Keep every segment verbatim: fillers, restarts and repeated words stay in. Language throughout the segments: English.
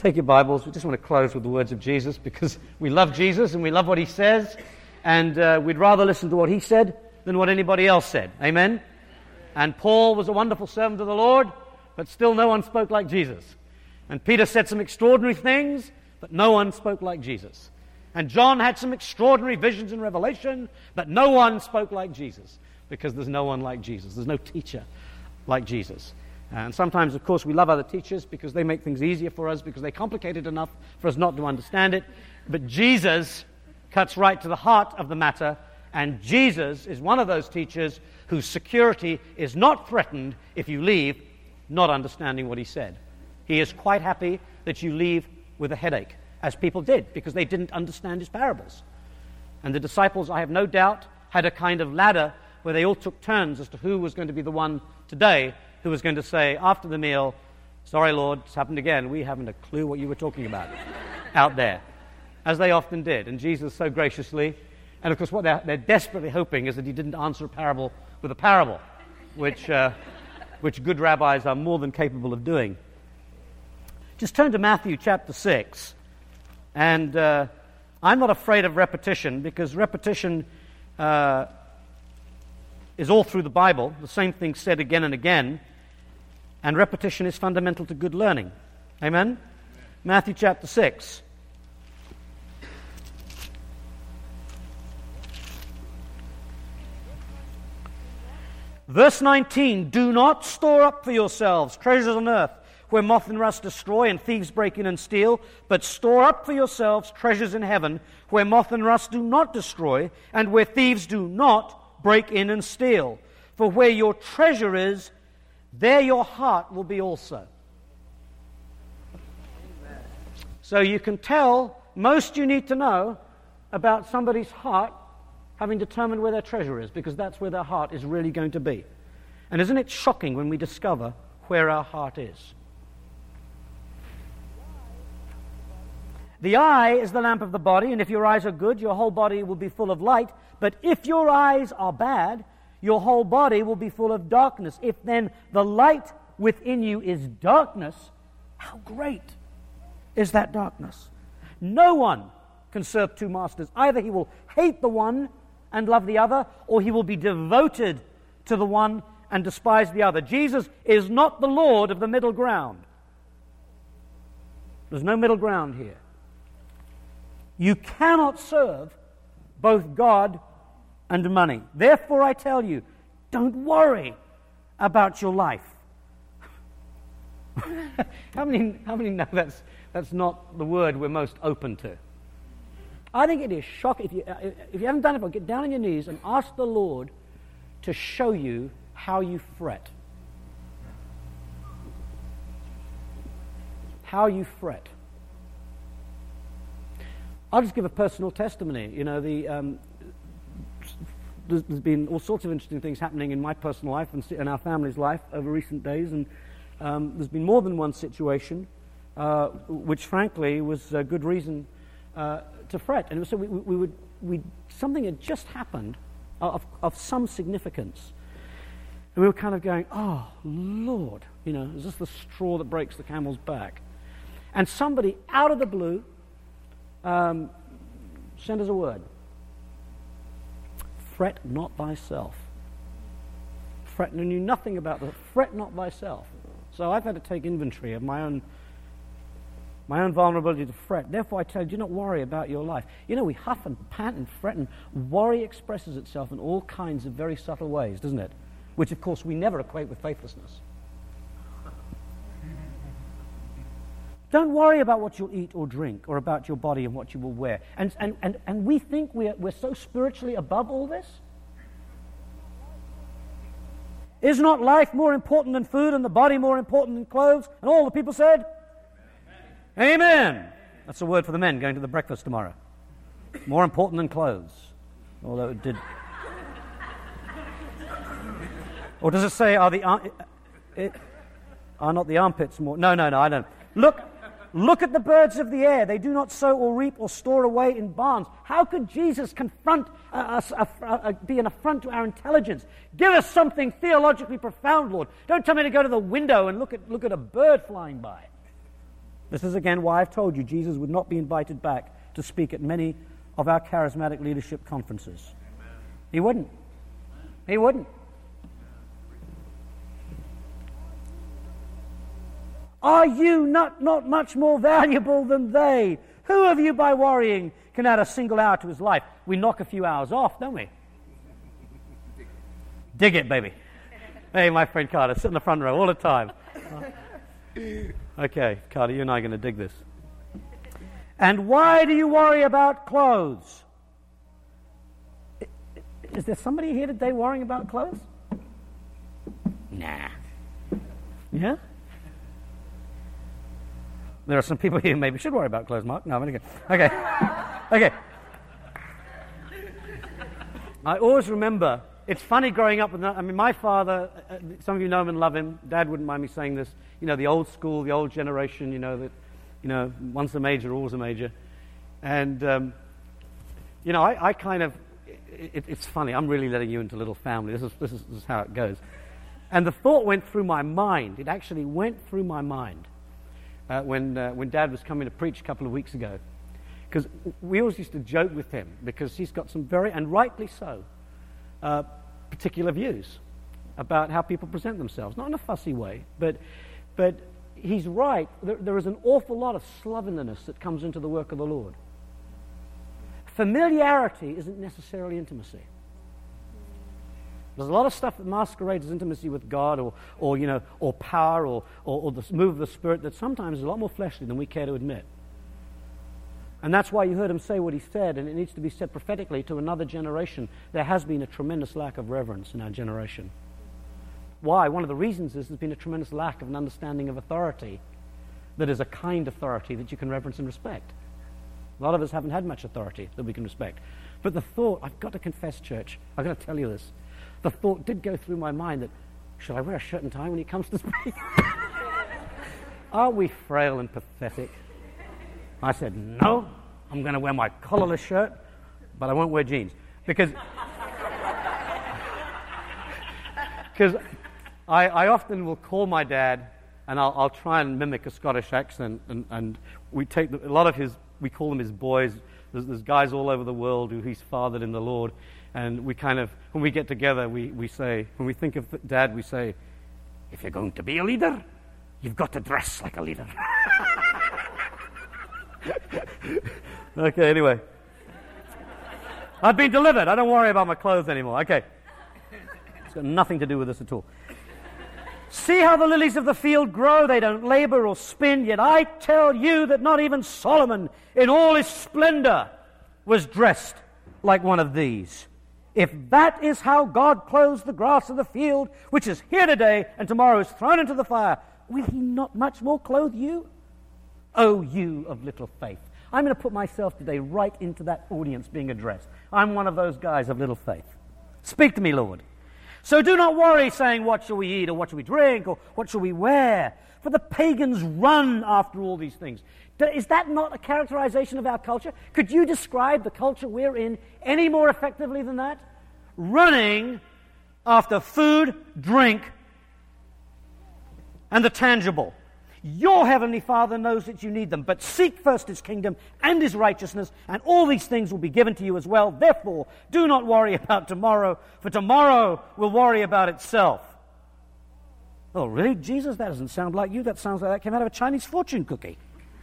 Take your Bibles. We just want to close with the words of Jesus because we love Jesus and we love what he says, and uh, we'd rather listen to what he said than what anybody else said. Amen? And Paul was a wonderful servant of the Lord, but still no one spoke like Jesus. And Peter said some extraordinary things, but no one spoke like Jesus. And John had some extraordinary visions and revelation, but no one spoke like Jesus, because there's no one like Jesus. There's no teacher like Jesus. And sometimes, of course, we love other teachers because they make things easier for us, because they complicate it enough for us not to understand it. But Jesus cuts right to the heart of the matter, and Jesus is one of those teachers whose security is not threatened if you leave not understanding what he said. He is quite happy that you leave with a headache, as people did, because they didn't understand his parables. And the disciples, I have no doubt, had a kind of ladder where they all took turns as to who was going to be the one today who was going to say after the meal, "Sorry, Lord, it's happened again. We haven't a clue what you were talking about," out there, as they often did. And Jesus so graciously, and of course what they're, they're desperately hoping is that he didn't answer a parable with a parable, which, uh, which good rabbis are more than capable of doing. Just turn to Matthew chapter six, and uh, I'm not afraid of repetition, because repetition uh, is all through the Bible, the same thing said again and again, and repetition is fundamental to good learning. Amen? Amen. Matthew chapter six. Verse nineteen, "Do not store up for yourselves treasures on earth, where moth and rust destroy and thieves break in and steal, but store up for yourselves treasures in heaven, where moth and rust do not destroy, and where thieves do not break in and steal. For where your treasure is, there your heart will be also." Amen. So you can tell most you need to know about somebody's heart having determined where their treasure is, because that's where their heart is really going to be. And isn't it shocking when we discover where our heart is? The eye is the lamp of the body, and if your eyes are good, your whole body will be full of light. But if your eyes are bad, your whole body will be full of darkness. If then the light within you is darkness, how great is that darkness? No one can serve two masters. Either he will hate the one and love the other, or he will be devoted to the one and despise the other. Jesus is not the Lord of the middle ground. There's no middle ground here. You cannot serve both God and money. Therefore, I tell you, don't worry about your life. how many, how many know that's, that's not the word we're most open to? I think it is shocking. If you, if you haven't done it before, get down on your knees and ask the Lord to show you how you fret. How you fret. I'll just give a personal testimony. You know, the um, there's, there's been all sorts of interesting things happening in my personal life and in our family's life over recent days, and um, there's been more than one situation uh, which, frankly, was a good reason uh, to fret. And so we, we, we would, we something had just happened of, of some significance, and we were kind of going, "Oh Lord, you know, is this the straw that breaks the camel's back?" And somebody out of the blue Um, send us a word. Fret not thyself. Fret, and knew nothing about the fret not thyself. So I've had to take inventory of my own my own vulnerability to fret. Therefore I tell you, do not worry about your life. You know, we huff and pant and fret, and worry expresses itself in all kinds of very subtle ways, doesn't it? Which, of course, we never equate with faithlessness. Don't worry about what you'll eat or drink, or about your body and what you will wear. And and, and, and we think we're, we're so spiritually above all this. Is not life more important than food, and the body more important than clothes? And all the people said, Amen. Amen. That's a word for the men going to the breakfast tomorrow. More important than clothes. Although it did. Or does it say, are the ar- it, are not the armpits more? No, no, no, I don't. Look. Look at the birds of the air. They do not sow or reap or store away in barns. How could Jesus confront uh, us, uh, uh, be an affront to our intelligence? Give us something theologically profound, Lord. Don't tell me to go to the window and look at look at a bird flying by. This is again why I've told you Jesus would not be invited back to speak at many of our charismatic leadership conferences. Amen. He wouldn't. He wouldn't. Are you not, not much more valuable than they? Who of you by worrying can add a single hour to his life? We knock a few hours off, don't we? Dig it, baby. Hey, my friend Carter, sit in the front row all the time. Okay, Carter, you and I are going to dig this. And why do you worry about clothes? Is there somebody here today worrying about clothes? Nah. Yeah? There are some people here who maybe should worry about clothes, Mark. No, I'm only kidding. Okay. Okay. I always remember, it's funny growing up with, I mean, my father, uh, some of you know him and love him. Dad wouldn't mind me saying this. You know, the old school, the old generation, you know, that, you know, once a major, always a major. And, um, you know, I, I kind of, it, it's funny. I'm really letting you into a little family. This is, this is, this is how it goes. And the thought went through my mind. It actually went through my mind. Uh, when uh, when Dad was coming to preach a couple of weeks ago, because we always used to joke with him because he's got some very, and rightly so, uh, particular views about how people present themselves. Not in a fussy way, but but he's right. There, there is an awful lot of slovenliness that comes into the work of the Lord. Familiarity isn't necessarily intimacy. There's a lot of stuff that masquerades as intimacy with God or, or you know, or power or, or, or the move of the Spirit that sometimes is a lot more fleshly than we care to admit. And that's why you heard him say what he said, and it needs to be said prophetically to another generation. There has been a tremendous lack of reverence in our generation. Why? One of the reasons is there's been a tremendous lack of an understanding of authority that is a kind authority that you can reverence and respect. A lot of us haven't had much authority that we can respect. But the thought, I've got to confess, church, I've got to tell you this, the thought did go through my mind that, should I wear a shirt and tie when he comes to speak? Are we frail and pathetic? I said, no, I'm going to wear my collarless shirt, but I won't wear jeans. Because because I, I often will call my dad, and I'll, I'll try and mimic a Scottish accent, and, and we take the, a lot of his, we call them his boys. There's, there's guys all over the world who he's fathered in the Lord. And we kind of, when we get together, we, we say, when we think of Dad, we say, if you're going to be a leader, you've got to dress like a leader. Okay, anyway. I've been delivered. I don't worry about my clothes anymore. Okay. It's got nothing to do with this at all. See how the lilies of the field grow. They don't labor or spin. Yet I tell you that not even Solomon, in all his splendor, was dressed like one of these. If that is how God clothes the grass of the field, which is here today and tomorrow is thrown into the fire, will he not much more clothe you? O you of little faith. I'm going to put myself today right into that audience being addressed. I'm one of those guys of little faith. Speak to me, Lord. So do not worry, saying, what shall we eat, or what shall we drink, or what shall we wear? For the pagans run after all these things. Is that not a characterization of our culture? Could you describe the culture we're in any more effectively than that? Running after food, drink, and the tangible. Your heavenly Father knows that you need them, but seek first his kingdom and his righteousness, and all these things will be given to you as well. Therefore, do not worry about tomorrow, for tomorrow will worry about itself. Oh, really? Jesus, that doesn't sound like you. That sounds like that came out of a Chinese fortune cookie.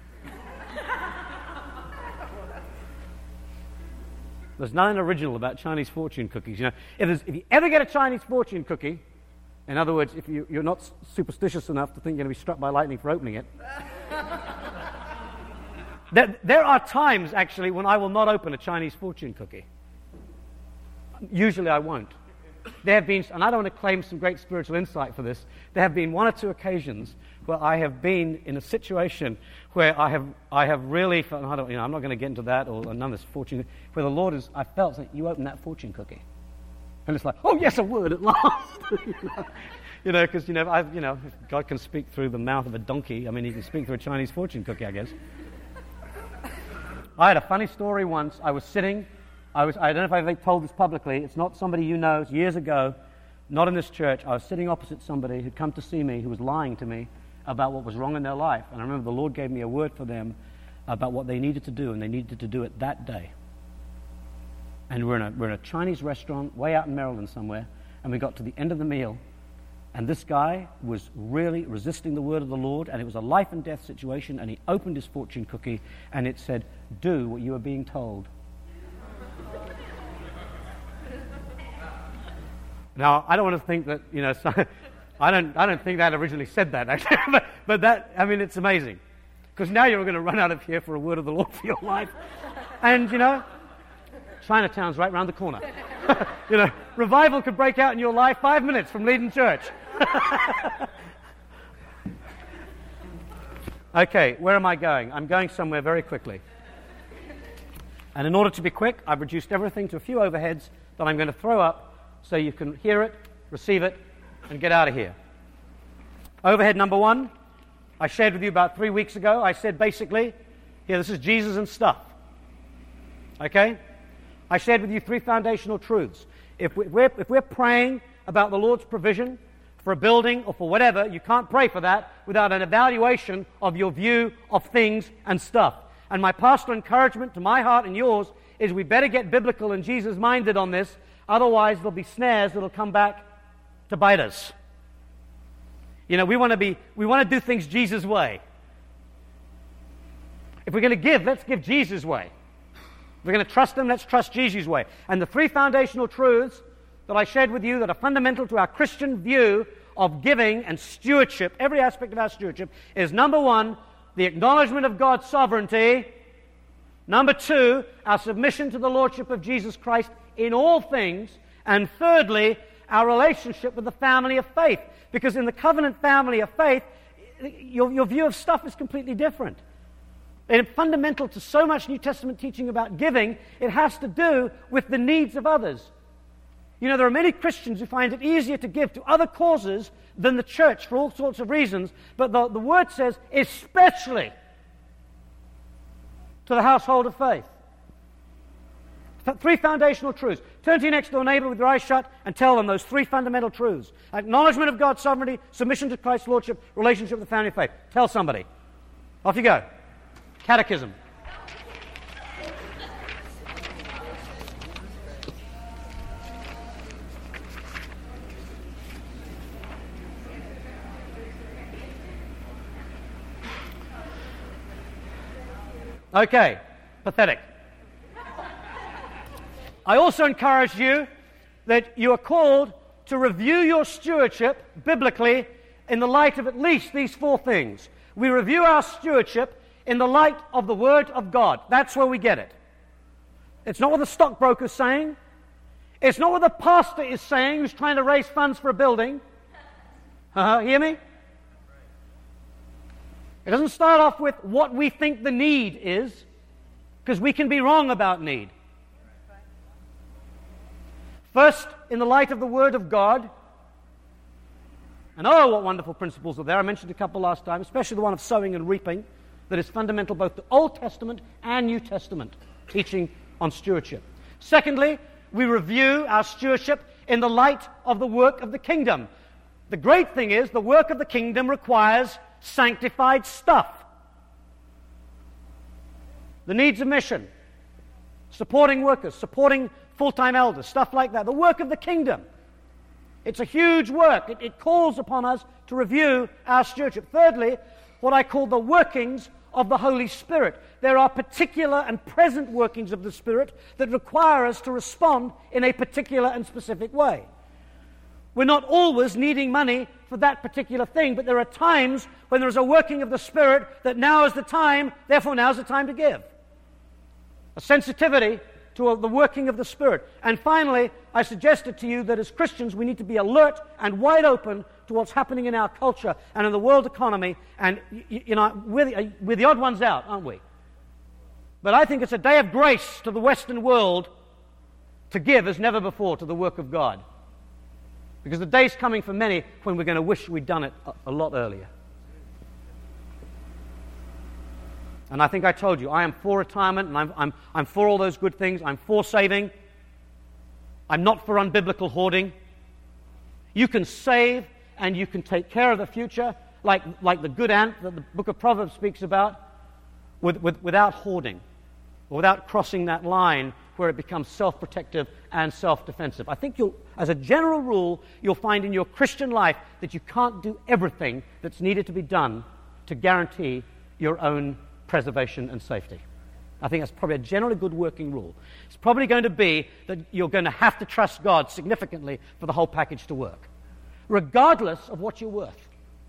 There's nothing original about Chinese fortune cookies. You know, if, if you ever get a Chinese fortune cookie, in other words, if you, you're not superstitious enough to think you're going to be struck by lightning for opening it, there, there are times, actually, when I will not open a Chinese fortune cookie. Usually I won't. There have been, and I don't want to claim some great spiritual insight for this, there have been one or two occasions where I have been in a situation where I have I have really felt, I don't, you know, I'm not going to get into that, or none of this fortune, where the Lord is, I felt, saying, you open that fortune cookie. And it's like, oh yes, a word at last. You know, because, you know, I, you know, if God can speak through the mouth of a donkey, I mean, he can speak through a Chinese fortune cookie, I guess. I had a funny story once. I was sitting, I was, I don't know if I've told this publicly, it's not somebody you know, it's years ago, not in this church. I was sitting opposite somebody who'd come to see me, who was lying to me, about what was wrong in their life. And I remember the Lord gave me a word for them about what they needed to do, and they needed to do it that day. And we're in a, we're in a Chinese restaurant way out in Maryland somewhere, and we got to the end of the meal, and this guy was really resisting the word of the Lord, and it was a life and death situation, and he opened his fortune cookie, and it said, "Do what you are being told." Now, I don't want to think that, you know, so, I don't I don't think that originally said that, actually, but, but that, I mean, it's amazing. Because now you're going to run out of here for a word of the Lord for your life. And, you know, Chinatown's right around the corner. You know, revival could break out in your life five minutes from leading church. Okay, where am I going? I'm going somewhere very quickly. And in order to be quick, I've reduced everything to a few overheads that I'm going to throw up so you can hear it, receive it, and get out of here. Overhead number one, I shared with you about three weeks ago. I said basically, here, this is Jesus and stuff. Okay? I shared with you three foundational truths. If we're, if we're praying about the Lord's provision for a building or for whatever, you can't pray for that without an evaluation of your view of things and stuff. And my pastoral encouragement to my heart and yours is we better get biblical and Jesus-minded on this. Otherwise, there'll be snares that'll come back to bite us. You know, we want to be, we want to do things Jesus' way. If we're going to give, let's give Jesus' way. If we're going to trust Him, let's trust Jesus' way. And the three foundational truths that I shared with you that are fundamental to our Christian view of giving and stewardship, every aspect of our stewardship, is number one, the acknowledgement of God's sovereignty. Number two, our submission to the Lordship of Jesus Christ in all things. And thirdly, our relationship with the family of faith. Because in the covenant family of faith, your, your view of stuff is completely different. And fundamental to so much New Testament teaching about giving, it has to do with the needs of others. You know, there are many Christians who find it easier to give to other causes than the church for all sorts of reasons, but the, the Word says especially to the household of faith. Three foundational truths. Turn to your next door neighbor with your eyes shut and tell them those three fundamental truths. Acknowledgement of God's sovereignty, submission to Christ's Lordship, relationship with the family of faith. Tell somebody. Off you go. Catechism. Okay, pathetic. I also encourage you that you are called to review your stewardship biblically in the light of at least these four things. We review our stewardship in the light of the Word of God. That's where we get it. It's not what the stockbroker's saying. It's not what the pastor is saying who's trying to raise funds for a building. Uh-huh, hear me? It doesn't start off with what we think the need is, because we can be wrong about need. First, in the light of the Word of God, and oh, what wonderful principles are there. I mentioned a couple last time, especially the one of sowing and reaping, that is fundamental both to Old Testament and New Testament teaching on stewardship. Secondly, we review our stewardship in the light of the work of the kingdom. The great thing is, the work of the kingdom requires sanctified stuff. The needs of mission, supporting workers, supporting full-time elders, stuff like that. The work of the kingdom. It's a huge work. It, it calls upon us to review our stewardship. Thirdly, what I call the workings of the Holy Spirit. There are particular and present workings of the Spirit that require us to respond in a particular and specific way. We're not always needing money for that particular thing, but there are times when there is a working of the Spirit that now is the time, therefore now is the time to give. A sensitivity to the working of the Spirit. And finally, I suggested to you that as Christians we need to be alert and wide open to what's happening in our culture and in the world economy, and you, you know, we're the, we're the odd ones out, aren't we? But I think it's a day of grace to the Western world to give as never before to the work of God. Because the day's coming for many when we're going to wish we'd done it a, a lot earlier. And I think I told you, I am for retirement, and I'm, I'm, I'm for all those good things. I'm for saving. I'm not for unbiblical hoarding. You can save, and you can take care of the future, like, like the good ant that the book of Proverbs speaks about, with, with, without hoarding, or without crossing that line where it becomes self-protective and self-defensive. I think you'll, as a general rule, you'll find in your Christian life that you can't do everything that's needed to be done to guarantee your own preservation and safety. I think that's probably a generally good working rule. It's probably going to be that you're going to have to trust God significantly for the whole package to work, regardless of what you're worth.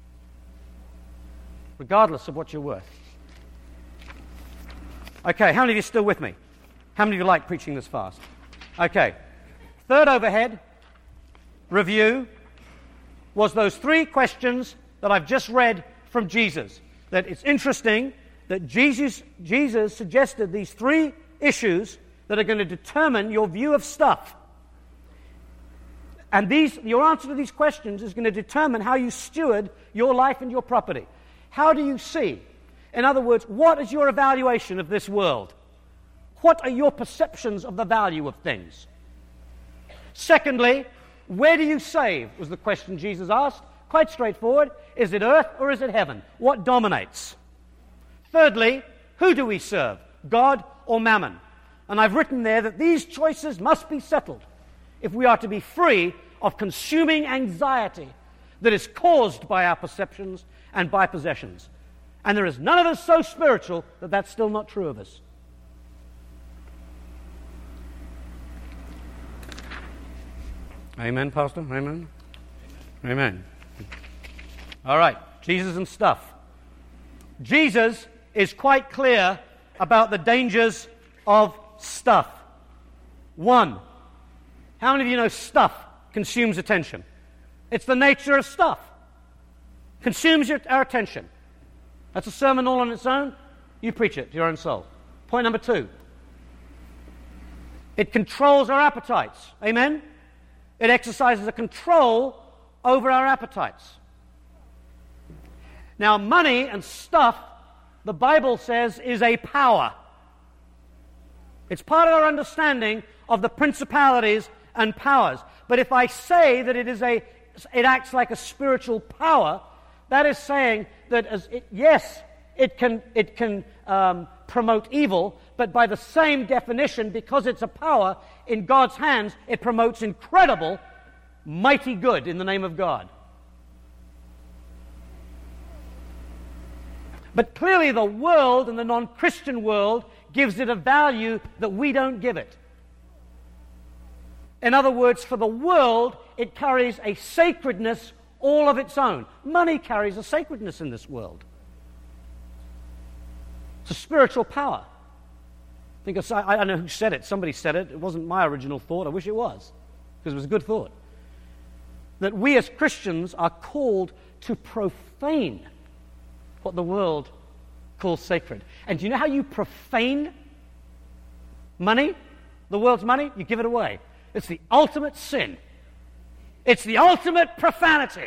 Regardless of what you're worth. Okay, how many of you are still with me? How many of you like preaching this fast? Okay. Third overhead, review, was those three questions that I've just read from Jesus. That it's interesting that Jesus, Jesus suggested these three issues that are going to determine your view of stuff. And these, your answer to these questions is going to determine how you steward your life and your property. How do you see? In other words, what is your evaluation of this world? What are your perceptions of the value of things? Secondly, where do you save, was the question Jesus asked. Quite straightforward. Is it earth or is it heaven? What dominates? Thirdly, who do we serve? God or mammon? And I've written there that these choices must be settled if we are to be free of consuming anxiety that is caused by our perceptions and by possessions. And there is none of us so spiritual that that's still not true of us. Amen, Pastor? Amen? Amen. All right, Jesus and stuff. Jesus is quite clear about the dangers of stuff. One, how many of you know stuff consumes attention? It's the nature of stuff. Consumes your, our attention. That's a sermon all on its own. You preach it to your own soul. Point number two. It controls our appetites. Amen? It exercises a control over our appetites. Now, money and stuff, the Bible says, is a power. It's part of our understanding of the principalities and powers. But if I say that it is a, it acts like a spiritual power, that is saying that as it, yes, it can it can um, promote evil, but by the same definition, because it's a power in God's hands, it promotes incredible, mighty good in the name of God. But clearly the world and the non-Christian world gives it a value that we don't give it. In other words, for the world, it carries a sacredness all of its own. Money carries a sacredness in this world. It's a spiritual power. I think I, I don't know who said it. Somebody said it. It wasn't my original thought. I wish it was, because it was a good thought. That we as Christians are called to profane what the world calls sacred. And do you know how you profane money? The world's money? You give it away. It's the ultimate sin. It's the ultimate profanity.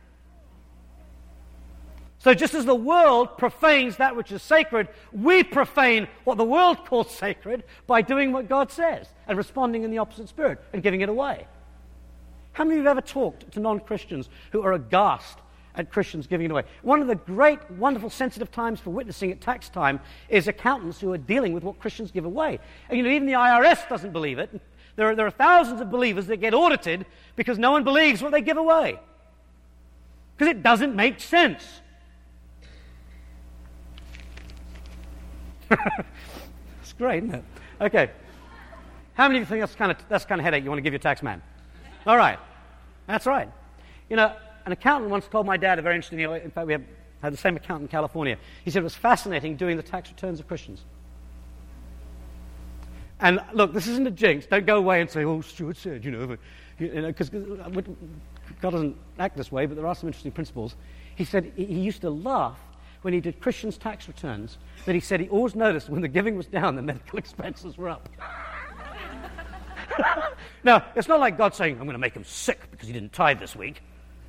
So just as the world profanes that which is sacred, we profane what the world calls sacred by doing what God says and responding in the opposite spirit and giving it away. How many of you have ever talked to non-Christians who are aghast at Christians giving it away? One of the great, wonderful, sensitive times for witnessing at tax time is accountants who are dealing with what Christians give away. And you know, even the I R S doesn't believe it. There are, there are thousands of believers that get audited because no one believes what they give away. Because it doesn't make sense. It's great, isn't it? Okay. How many of you think that's kind of that's kind of headache you want to give your tax man? All right. That's right. You know, an accountant once told my dad a very interesting, you know, in fact, we have, had the same accountant in California. He said it was fascinating doing the tax returns of Christians. And look, this isn't a jinx. Don't go away and say, oh, Stuart said, you know, because you know, God doesn't act this way, but there are some interesting principles. He said he used to laugh when he did Christians' tax returns, that he said he always noticed when the giving was down, the medical expenses were up. Now, it's not like God saying, I'm going to make him sick because he didn't tithe this week.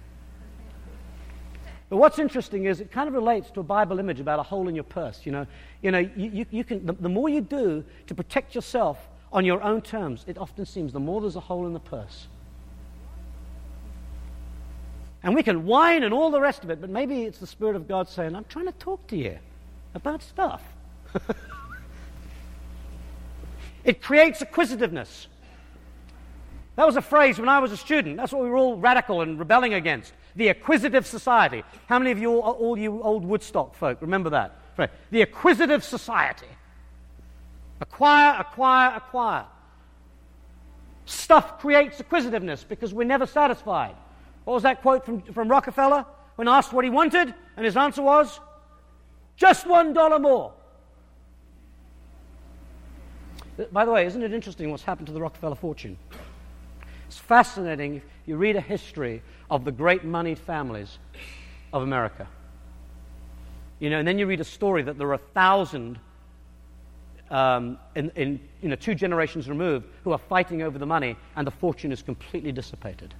But what's interesting is it kind of relates to a Bible image about a hole in your purse. You know, you know, you, you, you can. The, the more you do to protect yourself on your own terms, it often seems the more there's a hole in the purse. And we can whine and all the rest of it, but maybe it's the Spirit of God saying, I'm trying to talk to you about stuff. It creates acquisitiveness. That was a phrase when I was a student. That's what we were all radical and rebelling against. The acquisitive society. How many of you, all, all you old Woodstock folk, remember that? Right. The acquisitive society. Acquire, acquire, acquire. Stuff creates acquisitiveness because we're never satisfied. What was that quote from, from Rockefeller when asked what he wanted? And his answer was, just one dollar more. By the way, isn't it interesting what's happened to the Rockefeller fortune? It's fascinating if you read a history of the great moneyed families of America. You know, and then you read a story that there are a thousand um, in, in you know, two generations removed who are fighting over the money, and the fortune is completely dissipated.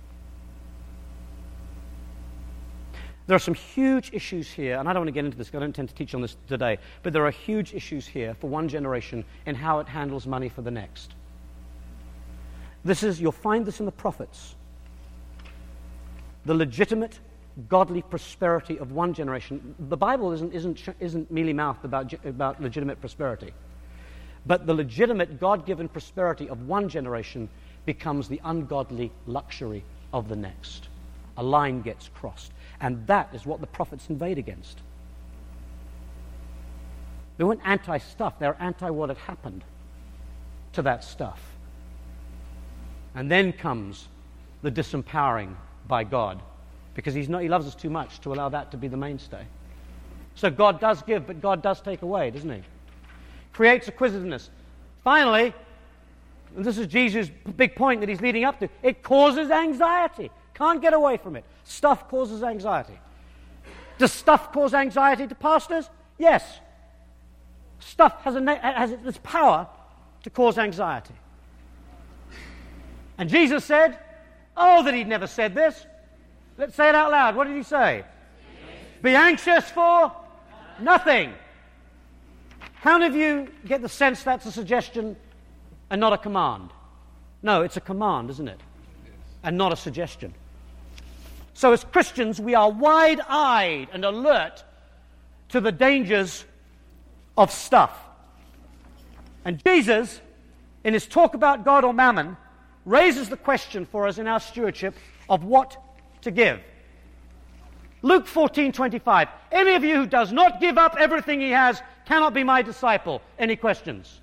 There are some huge issues here, and I don't want to get into this because I don't intend to teach on this today, but there are huge issues here for one generation in how it handles money for the next. This is, you'll find this in the prophets. The legitimate, godly prosperity of one generation. The Bible isn't, isn't, isn't mealy-mouthed about, about legitimate prosperity. But the legitimate, God-given prosperity of one generation becomes the ungodly luxury of the next. A line gets crossed. And that is what the prophets invade against. They weren't anti-stuff. They were anti what had happened to that stuff. And then comes the disempowering by God, because he's not, he loves us too much to allow that to be the mainstay. So God does give, but God does take away, doesn't he? Creates acquisitiveness. Finally, and this is Jesus' big point that he's leading up to, it causes anxiety. Can't get away from it. Stuff causes anxiety. Does stuff cause anxiety to pastors? Yes. Stuff has, a, has its power to cause anxiety. And Jesus said, oh, that he'd never said this. Let's say it out loud. What did he say? Be anxious for nothing. How many of you get the sense that's a suggestion and not a command? No, it's a command, isn't it? And not a suggestion. So as Christians, we are wide-eyed and alert to the dangers of stuff. And Jesus, in his talk about God or mammon, raises the question for us in our stewardship of what to give. Luke fourteen twenty-five. Any of you who does not give up everything he has cannot be my disciple. Any questions?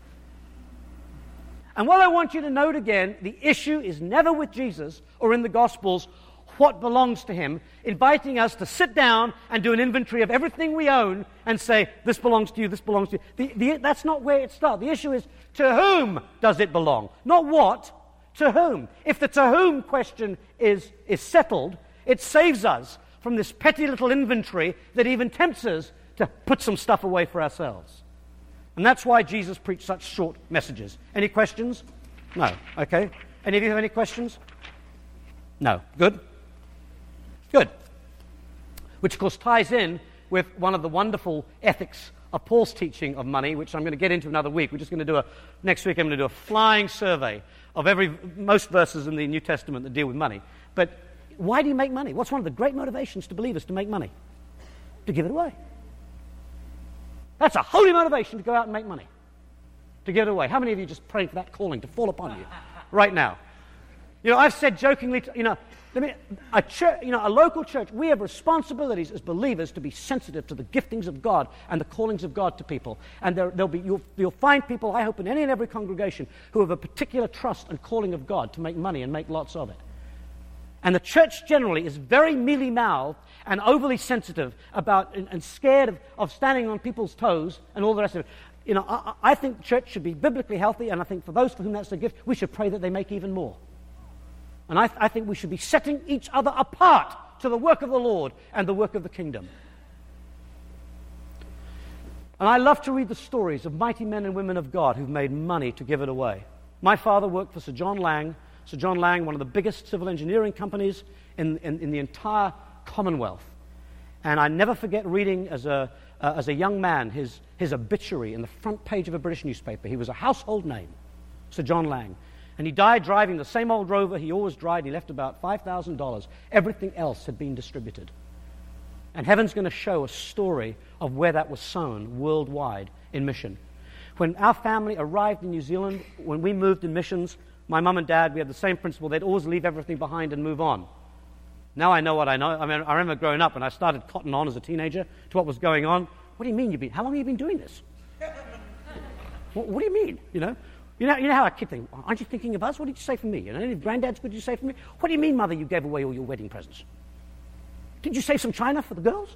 And what I want you to note again, the issue is never with Jesus or in the Gospels what belongs to him, inviting us to sit down and do an inventory of everything we own and say, this belongs to you, this belongs to you. The, the, that's not where it starts. The issue is, to whom does it belong? Not what, to whom. If the to whom question is, is settled, it saves us from this petty little inventory that even tempts us to put some stuff away for ourselves. And that's why Jesus preached such short messages. Any questions? No. Okay. Any of you have any questions? No. Good? Good. Which, of course, ties in with one of the wonderful ethics of Paul's teaching of money, which I'm going to get into another week. We're just going to do a, next week I'm going to do a flying survey of every, most verses in the New Testament that deal with money. But why do you make money? What's one of the great motivations to believers to make money? To give it away. That's a holy motivation to go out and make money. To give it away. How many of you are just praying for that calling to fall upon you right now? You know, I've said jokingly, to, you know, let me, a church, you know, a local church, we have responsibilities as believers to be sensitive to the giftings of God and the callings of God to people. And there, there'll be, you'll, you'll find people, I hope, in any and every congregation who have a particular trust and calling of God to make money and make lots of it. And the church generally is very mealy-mouthed and overly sensitive about and, and scared of, of standing on people's toes and all the rest of it. You know, I, I think church should be biblically healthy, and I think for those for whom that's their gift, we should pray that they make even more. And I, th- I think we should be setting each other apart to the work of the Lord and the work of the kingdom. And I love to read the stories of mighty men and women of God who've made money to give it away. My father worked for Sir John Lang. Sir John Lang, one of the biggest civil engineering companies in, in, in the entire Commonwealth. And I never forget reading as a, uh, as a young man his, his obituary in the front page of a British newspaper. He was a household name, Sir John Lang. And he died driving the same old Rover he always drive. He left about five thousand dollars. Everything else had been distributed. And heaven's going to show a story of where that was sown worldwide in mission. When our family arrived in New Zealand, when we moved in missions, my mum and dad, we had the same principle. They'd always leave everything behind and move on. Now I know what I know. I mean, I remember growing up and I started cotton on as a teenager to what was going on. What do you mean you've been, how long have you been doing this? what, what do you mean, you know? You know, you know how a kid thinks, aren't you thinking of us? What did you say for me? You know, any granddads, what did you say for me? What do you mean, Mother, you gave away all your wedding presents? Did you save some china for the girls?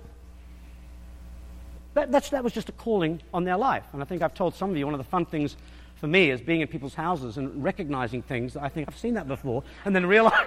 That, that's, that was just a calling on their life. And I think I've told some of you, one of the fun things for me is being in people's houses and recognizing things that I think I've seen that before, and then realize...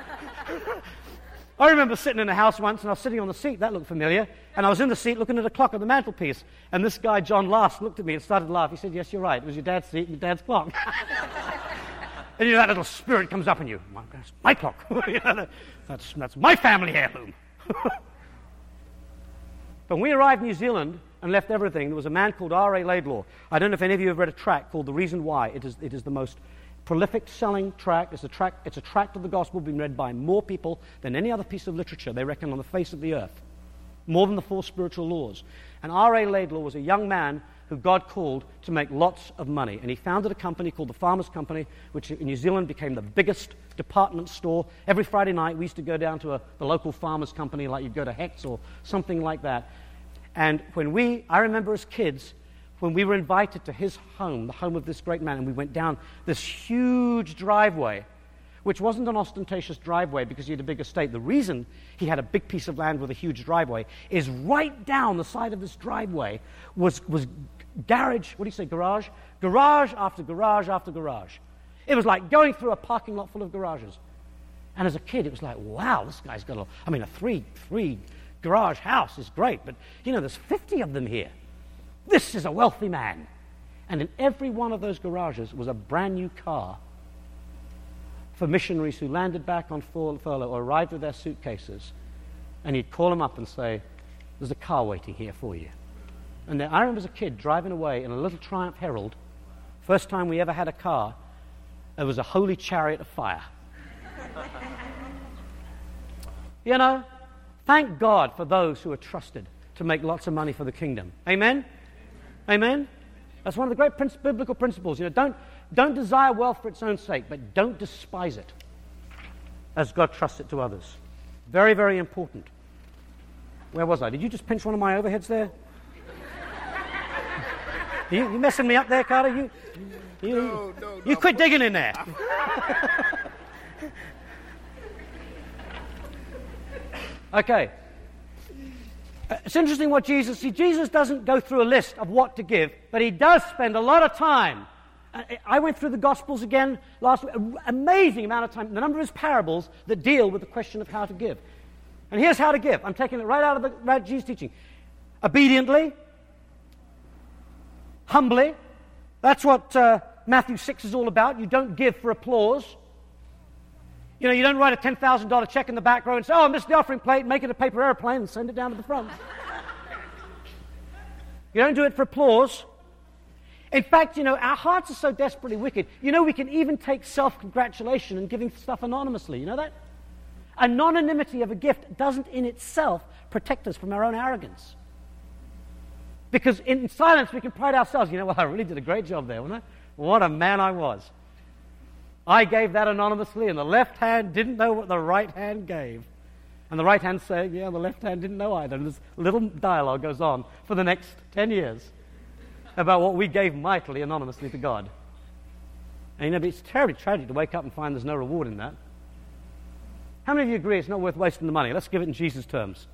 I remember sitting in a house once, and I was sitting on the seat. That looked familiar. And I was in the seat looking at a clock on the mantelpiece. And this guy, John Last, looked at me and started to laugh. He said, yes, you're right. It was your dad's seat and your dad's clock. And you know, that little spirit comes up in you. That's my clock. You know, that's, that's my family heirloom. But when we arrived in New Zealand and left everything, there was a man called R A Laidlaw. I don't know if any of you have read a tract called The Reason Why. It is, it is the most prolific selling tract. It's a tract, it's a tract of the gospel being read by more people than any other piece of literature, they reckon, on the face of the earth. More than the four spiritual laws. And R A Laidlaw was a young man who God called to make lots of money. And he founded a company called the Farmers Company, which in New Zealand became the biggest department store. Every Friday night we used to go down to a, the local Farmers Company, like you'd go to Hecht's or something like that. And when we, I remember as kids, when we were invited to his home, the home of this great man, and we went down this huge driveway, which wasn't an ostentatious driveway because he had a big estate. The reason he had a big piece of land with a huge driveway is right down the side of this driveway was, was garage, what do you say, garage? Garage after garage after garage. It was like going through a parking lot full of garages. And as a kid, it was like, wow, this guy's got a, I mean, a three, three garage house is great, but, you know, there's fifty of them here. This is a wealthy man. And in every one of those garages was a brand new car for missionaries who landed back on furlough or arrived with their suitcases. And he'd call them up and say, there's a car waiting here for you. And then I remember as a kid driving away in a little Triumph Herald. First time we ever had a car, it was a holy chariot of fire. You know, thank God for those who are trusted to make lots of money for the kingdom. Amen? Amen? That's one of the great prin- biblical principles. You know, don't, don't desire wealth for its own sake, but don't despise it as God trusts it to others. Very, very important. Where was I? Did you just pinch one of my overheads there? you, you messing me up there, Carter? You, you, no, no, you no, quit digging in there. Okay. It's interesting what Jesus, see, Jesus doesn't go through a list of what to give, but he does spend a lot of time. I went through the Gospels again last week, an amazing amount of time, the number of his parables that deal with the question of how to give. And here's how to give. I'm taking it right out of the right Jesus' teaching. Obediently, humbly. That's what uh, Matthew six is all about. You don't give for applause. You know, you don't write a ten thousand dollars check in the back row and say, oh, I missed the offering plate, make it a paper airplane and send it down to the front. You don't do it for applause. In fact, you know, our hearts are so desperately wicked. You know, we can even take self-congratulation and giving stuff anonymously. You know that? Anonymity of a gift doesn't in itself protect us from our own arrogance. Because in silence we can pride ourselves. You know, well, I really did a great job there, wasn't I? What a man I was. I gave that anonymously, and the left hand didn't know what the right hand gave. And the right hand said, yeah, the left hand didn't know either. And this little dialogue goes on for the next ten years about what we gave mightily anonymously to God. And you know, but it's terribly tragic to wake up and find there's no reward in that. How many of you agree it's not worth wasting the money? Let's give it in Jesus' terms.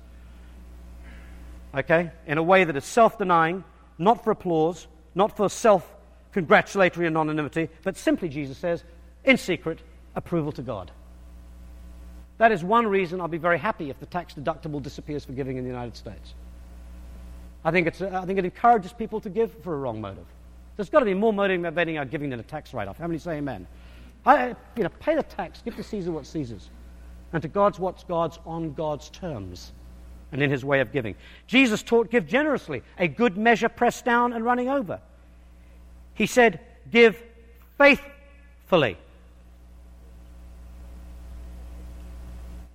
Okay? In a way that is self-denying, not for applause, not for self-congratulatory anonymity, but simply, Jesus says, in secret, approval to God. That is one reason I'll be very happy if the tax deductible disappears for giving in the United States. I think, it's, I think it encourages people to give for a wrong motive. There's got to be more motivating our giving than a tax write-off. How many say amen? I, you know, pay the tax, give to Caesar what's Caesar's, and to God's what's God's on God's terms and in his way of giving. Jesus taught, give generously, a good measure pressed down and running over. He said, give faithfully.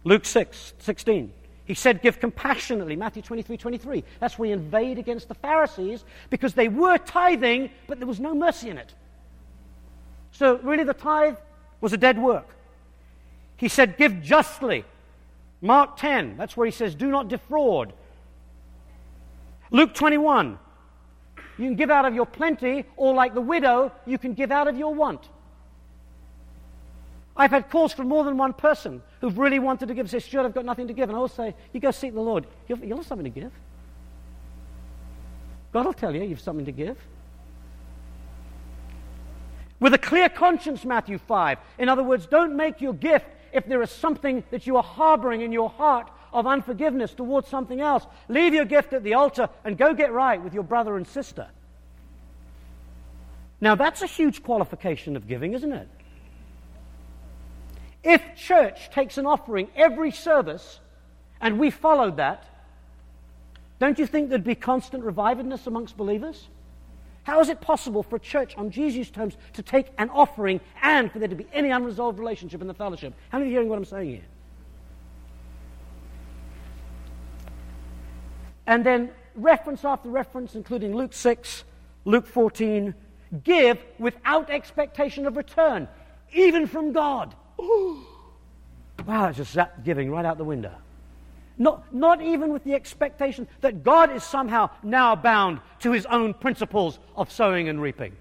Luke six sixteen. He said, give compassionately, Matthew twenty-three twenty-three. That's where he inveighed against the Pharisees because they were tithing, but there was no mercy in it. So really the tithe was a dead work. He said, give justly. Mark ten, that's where he says, do not defraud. Luke twenty-one, you can give out of your plenty, or like the widow, you can give out of your want. I've had calls from more than one person who've really wanted to give, say, Stuart, I've got nothing to give. And I'll say, you go seek the Lord. You'll, you'll have something to give. God will tell you you've something to give. With a clear conscience, Matthew five. In other words, don't make your gift if there is something that you are harboring in your heart of unforgiveness towards something else. Leave your gift at the altar and go get right with your brother and sister. Now, that's a huge qualification of giving, isn't it? If church takes an offering every service and we followed that, don't you think there'd be constant revivedness amongst believers? How is it possible for a church on Jesus' terms to take an offering and for there to be any unresolved relationship in the fellowship? How many of you are hearing what I'm saying here? And then reference after reference, including Luke six, Luke fourteen, give without expectation of return, even from God. Ooh. Wow, it's just zapped giving right out the window. Not, not even with the expectation that God is somehow now bound to his own principles of sowing and reaping.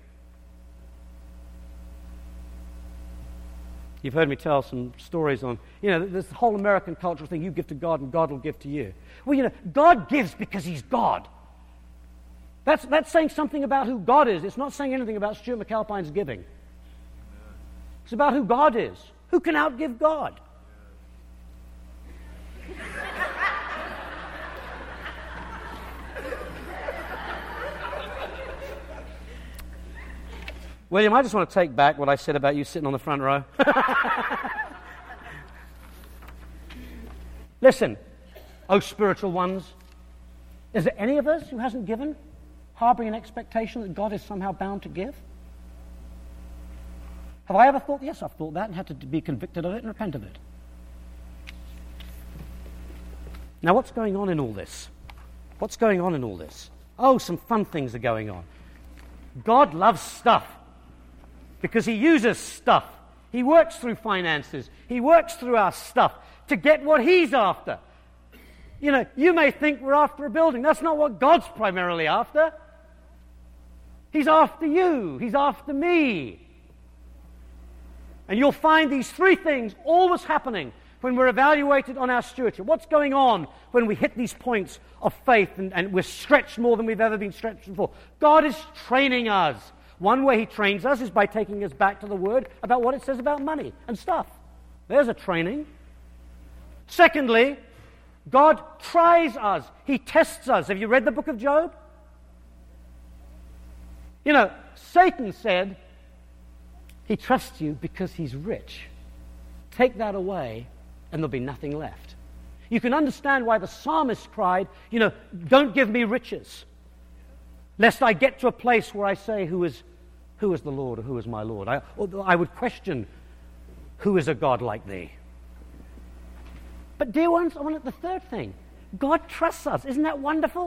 You've heard me tell some stories on, you know, this whole American cultural thing, you give to God and God will give to you. Well, you know, God gives because he's God. That's, that's saying something about who God is. It's not saying anything about Stuart McAlpine's giving. It's about who God is. Who can outgive God? William, I just want to take back what I said about you sitting on the front row. Listen, oh spiritual ones, is there any of us who hasn't given, harboring an expectation that God is somehow bound to give? Have I ever thought? Yes, I've thought that and had to be convicted of it and repent of it. Now, what's going on in all this? What's going on in all this? Oh, some fun things are going on. God loves stuff because he uses stuff. He works through finances. He works through our stuff to get what he's after. You know, you may think we're after a building. That's not what God's primarily after. He's after you. He's after me. And you'll find these three things always happening when we're evaluated on our stewardship. What's going on when we hit these points of faith and, and we're stretched more than we've ever been stretched before? God is training us. One way he trains us is by taking us back to the Word about what it says about money and stuff. There's a training. Secondly, God tries us. He tests us. Have you read the book of Job? You know, Satan said, he trusts you because he's rich. Take that away, and there'll be nothing left. You can understand why the psalmist cried, you know, don't give me riches, lest I get to a place where I say, who is, who is the Lord, or who is my Lord? I, or I would question, who is a God like thee? But dear ones, I want the third thing. God trusts us. Isn't that wonderful?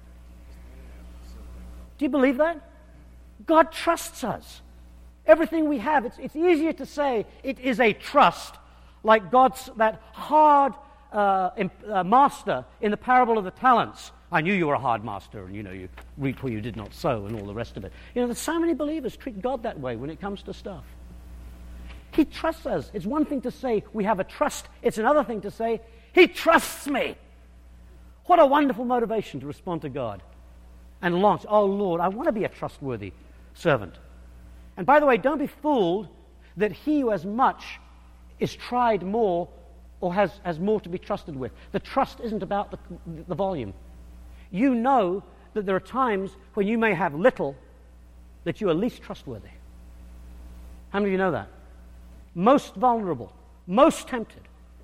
Do you believe that? God trusts us. Everything we have, it's, it's easier to say it is a trust, like God's, that hard uh, imp, uh, master in the parable of the talents. I knew you were a hard master, and you know, you reap where you did not sow, and all the rest of it. You know, there's so many believers treat God that way when it comes to stuff. He trusts us. It's one thing to say we have a trust. It's another thing to say, he trusts me. What a wonderful motivation to respond to God. And launch, oh Lord, I want to be a trustworthy servant. And by the way, don't be fooled that he who has much is tried more or has, has more to be trusted with. The trust isn't about the, the volume. You know that there are times when you may have little that you are least trustworthy. How many of you know that? Most vulnerable, most tempted,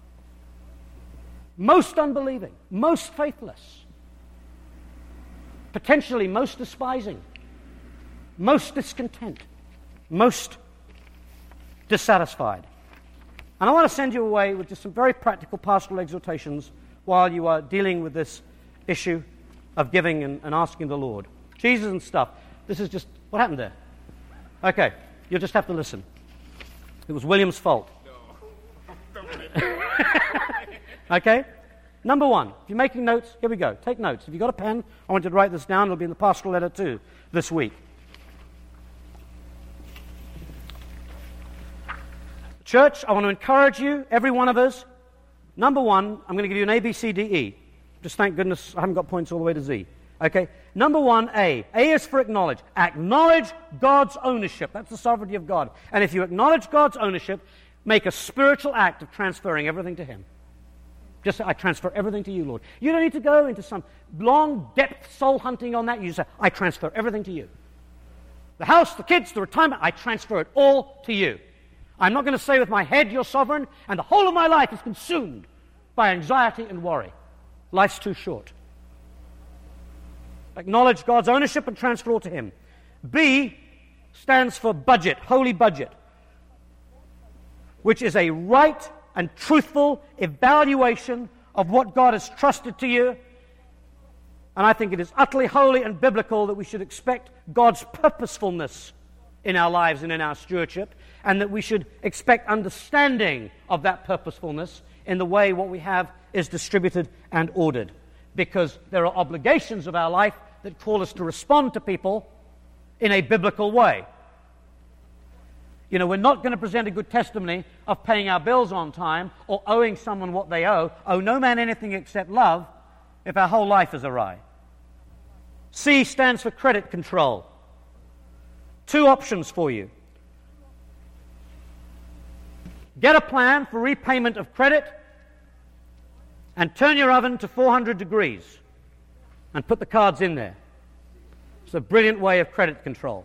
most unbelieving, most faithless, potentially most despising, most discontent, most dissatisfied. And I want to send you away with just some very practical pastoral exhortations while you are dealing with this issue of giving and, and asking the Lord. Jesus and stuff. This is just, what happened there? Okay, you'll just have to listen. It was William's fault. No. Okay? Number one, if you're making notes, here we go. Take notes. If you've got a pen, I want you to write this down. It'll be in the pastoral letter too this week. Church, I want to encourage you, every one of us. Number one, I'm going to give you an A, B, C, D, E. Just thank goodness I haven't got points all the way to Z. Okay? Number one, A. A is for acknowledge. Acknowledge God's ownership. That's the sovereignty of God. And if you acknowledge God's ownership, make a spiritual act of transferring everything to Him. Just say, I transfer everything to you, Lord. You don't need to go into some long depth soul hunting on that. You say, I transfer everything to you. The house, the kids, the retirement, I transfer it all to you. I'm not going to say with my head, you're sovereign, and the whole of my life is consumed by anxiety and worry. Life's too short. Acknowledge God's ownership and transfer all to Him. B stands for budget, holy budget, which is a right and truthful evaluation of what God has trusted to you. And I think it is utterly holy and biblical that we should expect God's purposefulness in our lives and in our stewardship, and that we should expect understanding of that purposefulness in the way what we have is distributed and ordered. Because there are obligations of our life that call us to respond to people in a biblical way. You know, we're not going to present a good testimony of paying our bills on time or owing someone what they owe. Owe no man anything except love if our whole life is awry. C stands for credit control. Two options for you. Get a plan for repayment of credit and turn your oven to four hundred degrees and put the cards in there. It's a brilliant way of credit control.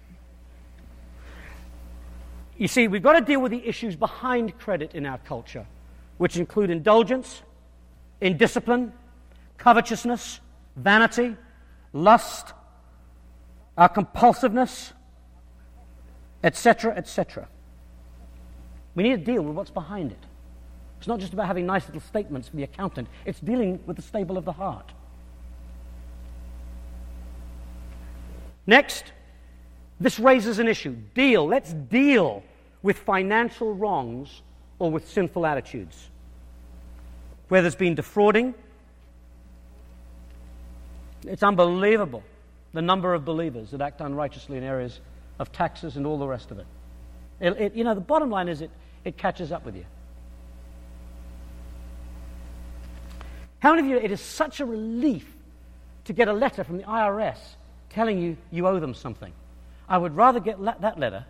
You see, we've got to deal with the issues behind credit in our culture, which include indulgence, indiscipline, covetousness, vanity, lust, our compulsiveness, et cetera, et cetera. We need to deal with what's behind it. It's not just about having nice little statements for the accountant. It's dealing with the stable of the heart. Next, this raises an issue. Deal. Let's deal with financial wrongs or with sinful attitudes. Where there's been defrauding, it's unbelievable the number of believers that act unrighteously in areas of taxes and all the rest of it. It, it you know, the bottom line is it, it catches up with you. How many of you, it is such a relief to get a letter from the I R S telling you you owe them something? I would rather get le- that letter.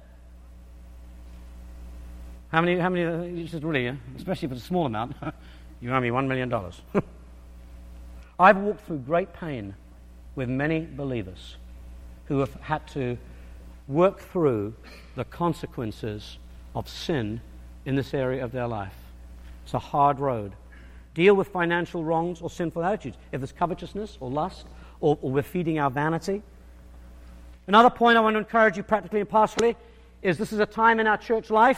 How many, how many, just really, especially if it's a small amount, you owe me one million dollars. I've walked through great pain with many believers who have had to work through the consequences of sin in this area of their life. It's a hard road. Deal with financial wrongs or sinful attitudes. If there's covetousness or lust, or, or we're feeding our vanity. Another point I want to encourage you practically and pastorally is this is a time in our church life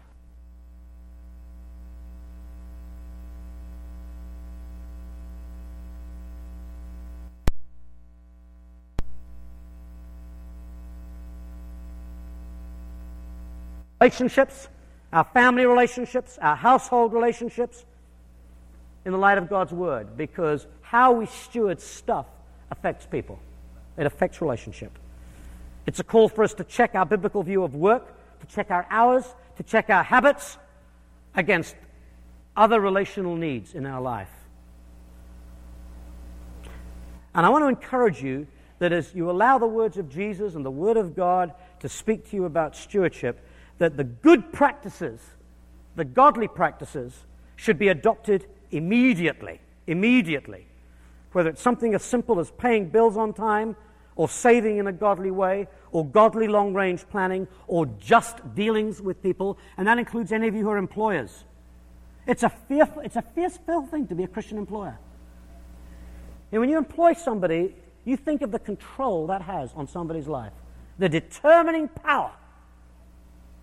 relationships, our family relationships, our household relationships, in the light of God's Word, because how we steward stuff affects people. It affects relationship. It's a call for us to check our biblical view of work, to check our hours, to check our habits against other relational needs in our life. And I want to encourage you that as you allow the words of Jesus and the Word of God to speak to you about stewardship, that the good practices, the godly practices, should be adopted immediately, immediately. Whether it's something as simple as paying bills on time, or saving in a godly way, or godly long-range planning, or just dealings with people, and that includes any of you who are employers. It's a fearful, it's a fearful thing to be a Christian employer. And when you employ somebody, you think of the control that has on somebody's life, the determining power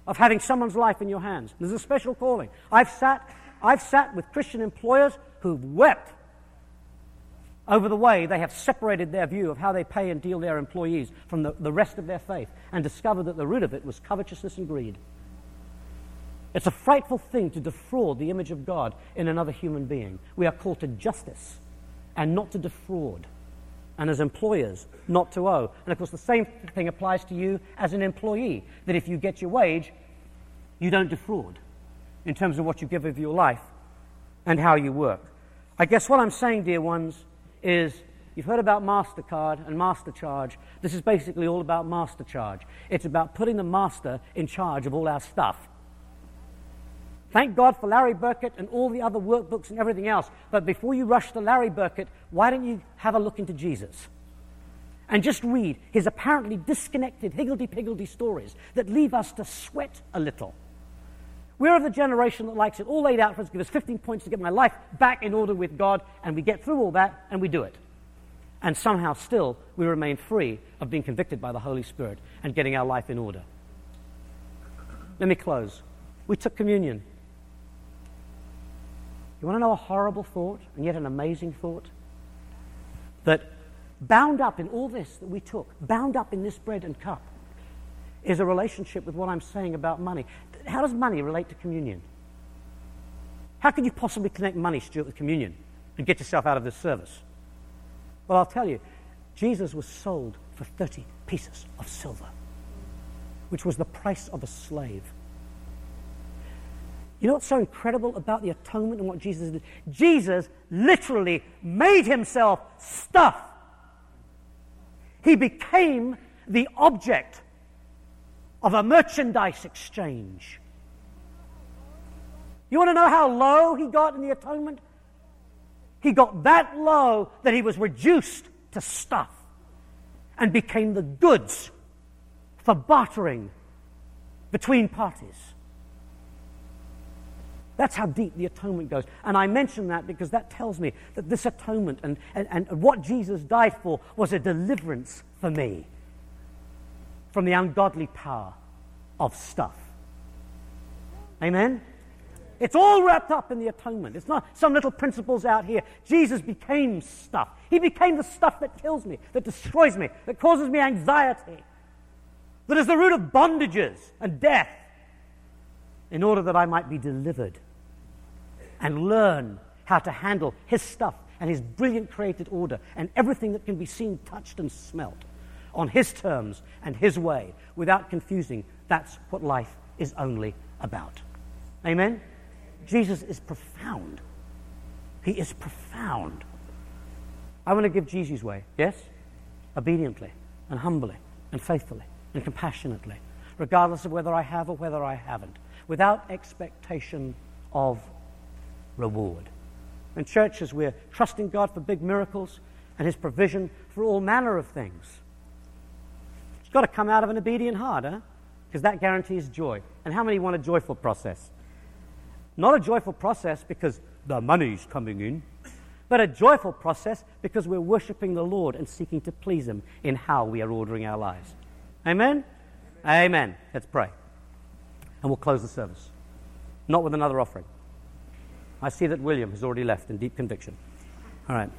of having someone's life in your hands. There's a special calling. I've sat, I've sat with Christian employers who've wept over the way they have separated their view of how they pay and deal their employees from the, the rest of their faith, and discovered that the root of it was covetousness and greed. It's a frightful thing to defraud the image of God in another human being. We are called to justice and not to defraud. And as employers, not to owe. And of course, the same thing applies to you as an employee, that if you get your wage, you don't defraud in terms of what you give of your life and how you work. I guess what I'm saying, dear ones, is you've heard about MasterCard and MasterCharge. This is basically all about MasterCharge. It's about putting the master in charge of all our stuff. Thank God for Larry Burkett and all the other workbooks and everything else. But before you rush to Larry Burkett, why don't you have a look into Jesus? And just read his apparently disconnected higgledy-piggledy stories that leave us to sweat a little. We're of the generation that likes it all laid out for us, give us fifteen points to get my life back in order with God, and we get through all that, and we do it. And somehow still, we remain free of being convicted by the Holy Spirit and getting our life in order. Let me close. We took communion. You want to know a horrible thought, and yet an amazing thought? That bound up in all this that we took, bound up in this bread and cup, is a relationship with what I'm saying about money. How does money relate to communion? How can you possibly connect money, Stuart, with communion and get yourself out of this service? Well, I'll tell you, Jesus was sold for thirty pieces of silver, which was the price of a slave. You know what's so incredible about the atonement and what Jesus did? Jesus literally made himself stuff. He became the object of a merchandise exchange. You want to know how low he got in the atonement? He got that low that he was reduced to stuff and became the goods for bartering between parties. That's how deep the atonement goes. And I mention that because that tells me that this atonement and, and, and what Jesus died for was a deliverance for me from the ungodly power of stuff. Amen? It's all wrapped up in the atonement. It's not some little principles out here. Jesus became stuff. He became the stuff that kills me, that destroys me, that causes me anxiety, that is the root of bondages and death, in order that I might be delivered and learn how to handle his stuff and his brilliant created order and everything that can be seen, touched, and smelt on his terms and his way without confusing. That's what life is only about. Amen? Jesus is profound. He is profound. I want to give Jesus' way, yes? Obediently and humbly and faithfully and compassionately, regardless of whether I have or whether I haven't, without expectation of reward. In churches, we're trusting God for big miracles and his provision for all manner of things. It's got to come out of an obedient heart, huh? Because that guarantees joy. And how many want a joyful process? Not a joyful process because the money's coming in, but a joyful process because we're worshiping the Lord and seeking to please him in how we are ordering our lives. Amen? Amen. Let's pray. And we'll close the service. Not with another offering. I see that William has already left in deep conviction. All right.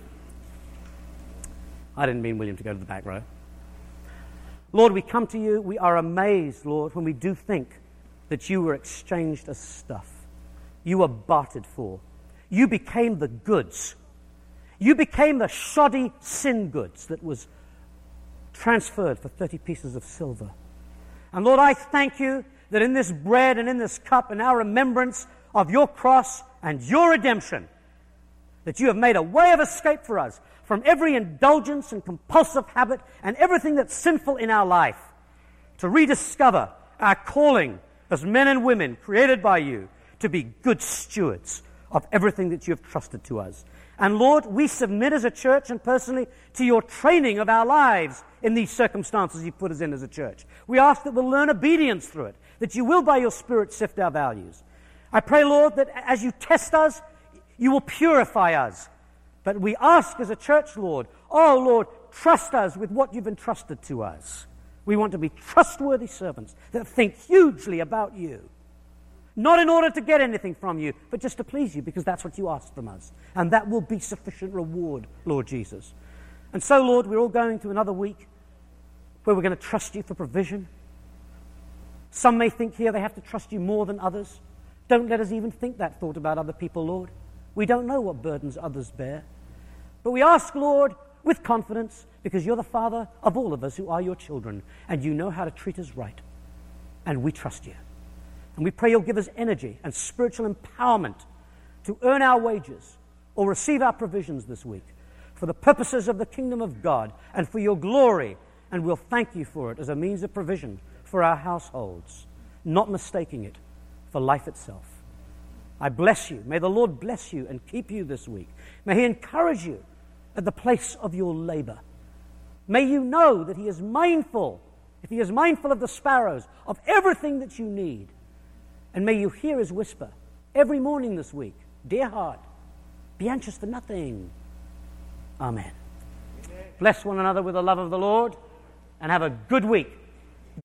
I didn't mean William to go to the back row. Lord, we come to you. We are amazed, Lord, when we do think that you were exchanged as stuff. You were bartered for. You became the goods. You became the shoddy sin goods that was transferred for thirty pieces of silver. And Lord, I thank you that in this bread and in this cup and our remembrance of your cross and your redemption, that you have made a way of escape for us from every indulgence and compulsive habit and everything that's sinful in our life, to rediscover our calling as men and women created by you to be good stewards of everything that you have trusted to us. And Lord, we submit as a church and personally to your training of our lives in these circumstances you put us in as a church. We ask that we'll learn obedience through it, that you will by your Spirit sift our values. I pray, Lord, that as you test us, you will purify us. But we ask as a church, Lord, oh Lord, trust us with what you've entrusted to us. We want to be trustworthy servants that think hugely about you. Not in order to get anything from you, but just to please you, because that's what you asked from us. And that will be sufficient reward, Lord Jesus. And so, Lord, we're all going to another week where we're going to trust you for provision. Some may think here they have to trust you more than others. Don't let us even think that thought about other people, Lord. We don't know what burdens others bear. But we ask, Lord, with confidence, because you're the Father of all of us who are your children, and you know how to treat us right. And we trust you. And we pray you'll give us energy and spiritual empowerment to earn our wages or receive our provisions this week for the purposes of the kingdom of God and for your glory. And we'll thank you for it as a means of provision for our households, not mistaking it for life itself. I bless you. May the Lord bless you and keep you this week. May he encourage you at the place of your labor. May you know that he is mindful, if he is mindful of the sparrows, of everything that you need. And may you hear his whisper every morning this week. Dear heart, be anxious for nothing. Amen. Amen. Bless one another with the love of the Lord and have a good week.